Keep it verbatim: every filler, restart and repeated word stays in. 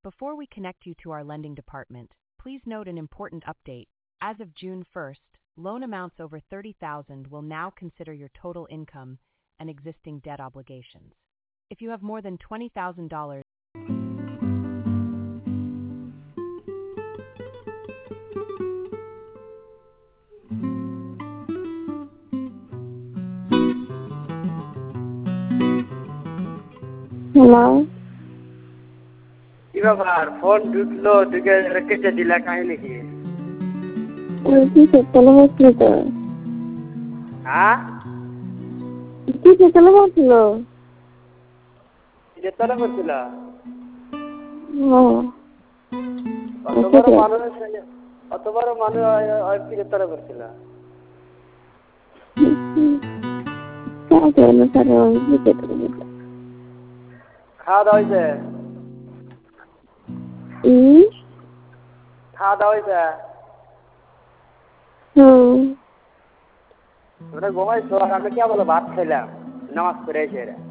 Before we connect you to our lending department, please note an important update. As of June first, loan amounts over thirty thousand dollars will now consider your total income and existing debt obligations. If you have more than twenty thousand dollars, Hello? Iba bar phone ঢুকলো ঢুকে কেটে দিলা কাহিনী কি? ওই কি চলে হচ্ছিল তো? হ্যাঁ? কি চলে হচ্ছিল? যে তোরা করছিল? হ্যাঁ। অত বড় মানুষ অত বড় মানুষ আর কি তোরা করছিল? কাজে না তারা ওই কি চলে খাওয়া দাওয়া হয়েছে? হুম? খাওয়া দাওয়া হয়েছে? হুম। তোমরা ঘুমাইছো আর আমি কে বলো ভাত খাইলাম নামাজ পড়ে এসে